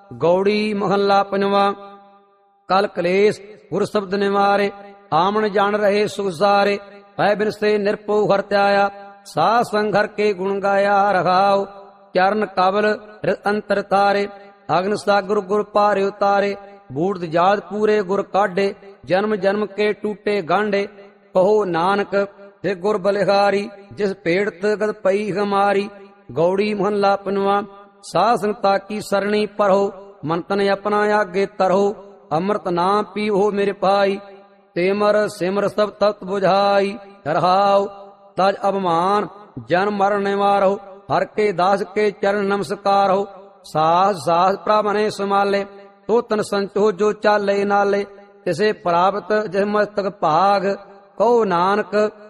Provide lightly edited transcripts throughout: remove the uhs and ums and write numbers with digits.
ਗੌੜੀ ਮਹੱਲਾ ਪੰਜਵਾਂ। ਕਲ ਕਲੇਸ਼ ਗੁਰ ਸ਼ਬਦ ਨਿਵਾਰੇ, ਆਮਣ ਜਾਣ ਰਹੇ ਸੁਖ ਸਾਰੇ। ਪੈ ਬਿਨਸੇ ਨਿਰਭਉ ਹਰਿ ਧਿਆਇਆ, ਸਾਧ ਸੰਗ ਹਰਿ ਕੇ ਗੁਣ ਗਾਇਆ ਰਹਾਉ। ਚਰਨ ਕਬਲ ਹਿਰਦਿ ਅੰਤਰ ਤਾਰੇ, ਅਗਨ ਸਾਗਰ ਗੁਰ ਪਾਰੇ ਉਤਾਰੇ। ਬੂੜਦ ਜਾਤ ਪੂਰੇ ਗੁਰ ਕਾਢੇ, ਜਨਮ ਜਨਮ ਕੇ ਟੂਟੇ ਗਾਂਢੇ। ਕਹੋ ਨਾਨਕ ਤੇ ਗੁਰ ਬਲਿਹਾਰੀ, ਜਿਸ ਭੇੜਤ ਗਦ ਪਈ ਹਮਾਰੀ। ਗੌੜੀ ਮਹੱਲਾ ਪੰਜਵਾਂ। ਸਾਧ ਸੰਗਤਾ ਕੀ ਸਰਣੀ ਪਰੋ, ਮਨ ਤਨ ਆਪਣਾ ਆਗੇ ਤਰੋ। ਅੰਮ੍ਰਿਤ ਨਾਮ ਪੀਵੋ ਮੇਰੇ ਭਾਈ, ਤੇਮਰ ਸਿਮਰ ਸਭ ਤਤ ਬੁਝਾਈ ਰਹਾਉ। ਤਜ ਅਭਮਾਨ ਜਨਮ ਮਰਨ ਨਿਵਾਰੋ, ਹਰ ਕੇ ਦਾਸ ਕੇ ਚਰਨ ਨਮਸਕਾਰੋ। ਸਾਹਸ ਸਾਹਸ ਪ੍ਰਭ ਨੇ ਸਮਾਲੇ, ਤੋ ਤਨ ਸੰਚੋ ਜੋ ਚਾਲੇ ਨਾਲੇ। ਤਿਸੇ ਪ੍ਰਾਪਤ ਜਿਸ ਮਸਤਕ ਭਾਗ, ਕਹੋ ਨਾਨਕ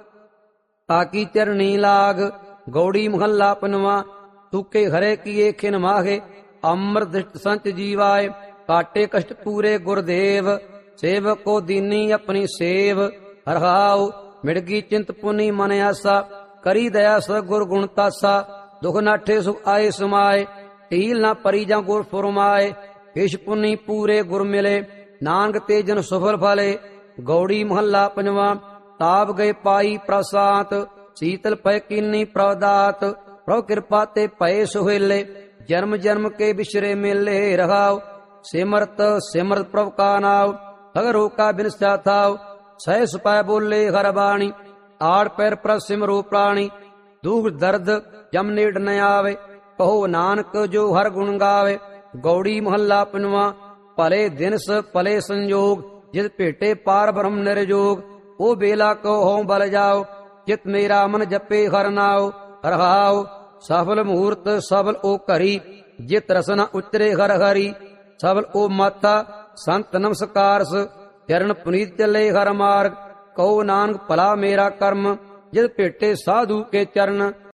ਤਾਕੀ ਚਰਣੀ ਲਾਗ। ਗੌੜੀ ਮਹੱਲਾ ਪੰਜਵਾਂ। ਤੂਕੇ ਹਰੇ ਕੀਏ ਖਿਨ ਮਾਹੇ, ਅੰਮ੍ਰਿਤ ਦ੍ਰਿਸ਼ਟ ਸੰਚ ਜੀਵਾਏ। ਕਾਟੇ ਕਸ਼ਟ ਪੂਰੇ ਗੁਰਦੇਵ, ਸੇਵਕ ਕੋ ਦੀਨੀ ਆਪਣੀ ਸੇਵ ਰਹਾਉ। ਮਿੜਗੀ ਚਿੰਤ ਪੁਨੀ ਮਨ ਆਸਾ, ਕਰੀ ਦਇਆ ਸ ਗੁਰ ਗੁਣ ਤਾਸਾ। ਦੁਖ ਨਾਠੇ ਸੁਖ ਆਏ ਸਮਾਏ, ਢੀਲ ਨਾ ਪਰੀ ਜਾਂ ਗੁਰ ਫੁਰਮਾਏ। ਈਸ਼ ਪੁਨੀ ਪੂਰੇ ਗੁਰ ਮਿਲੇ, ਨਾਨਕ ਤੇ ਜਨ ਸਫਲ ਫਲੇ। ਗੌੜੀ ਮਹੱਲਾ ਪੰਜਵਾਂ। ਤਾਪ ਗਏ ਪਾਈ ਪ੍ਰਸਾਤ, ਸੀਤਲ ਪੈ ਕੀਨੀ ਪ੍ਰਦਾਤ। ਪ੍ਰਭ ਕਿਰਪਾ ਤੇ ਭਏ ਸੁਹੇਲੇ, ਜਨਮ ਜਨਮ ਕੇ ਬਿਸਰੇ ਮੇਲੇ ਰਹਾਉ। ਸਿਮਰਤ ਸਿਮਰਤ ਪ੍ਰਭ ਕਾ ਨਾਉ, ਅਗਰੋ ਕਾ ਬਿਨਸਾ ਥਾਉ। ਸਹਿ ਸੁਪੈ ਬੋਲੇ ਹਰ ਬਾਣੀ, ਆੜ ਪੈਰ ਪ੍ਰਭ ਸਿਮਰੋ ਪ੍ਰਾਣੀ। ਦੁਖ ਦਰਦ ਜਮ ਨੇੜ ਨ ਆਵੇ, ਕਹੋ ਨਾਨਕ ਜੋ ਹਰ ਗੁਣ ਗਾਵੇ। ਗੌੜੀ ਮਹੱਲਾ ਪੰਜਵਾਂ। ਭਲੇ ਦਿਨਸ ਭਲੇ ਸੰਜੋਗ, ਜਿਸ ਭੇਟੇ ਪਾਰ ਬ੍ਰਹਮ ਨਿਰਜੋਗ। ਉਹ ਬੇਲਾ ਕੋ ਹੋਂ ਬਲ ਜਾਓ, ਚਿਤ ਮੇਰਾ ਮਨ ਜਪੇ ਹਰਿ ਨਾਉ ਰਹਾਉ। ਸਫਲ ਮੂਰਤ ਸਫਲ ਉਹ ਘਰੀ, ਜਿਤ ਰਸਨਾ ਉਚਰੇ ਹਰਿ ਹਰੀ। ਸਫਲ ਉਹ ਮਾਤਾ ਸੰਤ ਨਮਸਕਾਰਸ, ਚਰਨ ਪੁਨੀਤ ਚੱਲੇ ਹਰ ਮਾਰਗ। ਕਹੋ ਨਾਨਕ ਭਲਾ ਮੇਰਾ ਕਰਮ, ਜਿਸ ਭੇਟੇ ਸਾਧੂ ਕੇ ਚਰਨ।